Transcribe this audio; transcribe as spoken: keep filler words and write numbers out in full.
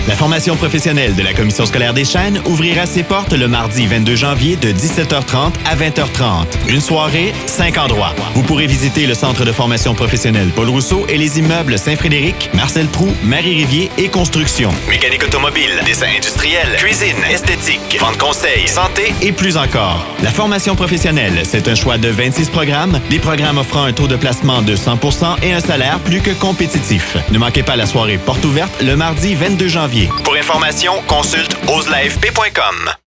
La formation professionnelle de la Commission scolaire des Chênes ouvrira ses portes le mardi vingt-deux janvier de dix-sept heures trente à vingt heures trente. Une soirée, cinq endroits. Vous pourrez visiter le centre de formation professionnelle Paul Rousseau et les immeubles Saint-Frédéric, Marcel Proux, Marie-Rivier et Construction. Mécanique automobile, dessin industriel, cuisine, esthétique, vente conseil, santé et plus encore. La formation professionnelle, c'est un choix de vingt-six programmes, des programmes offrant un taux de placement de cent pour cent et un salaire plus que compétitif. Ne manquez pas la soirée porte ouverte le mardi vingt-deux janvier. Pour information, consulte ose la f p point com.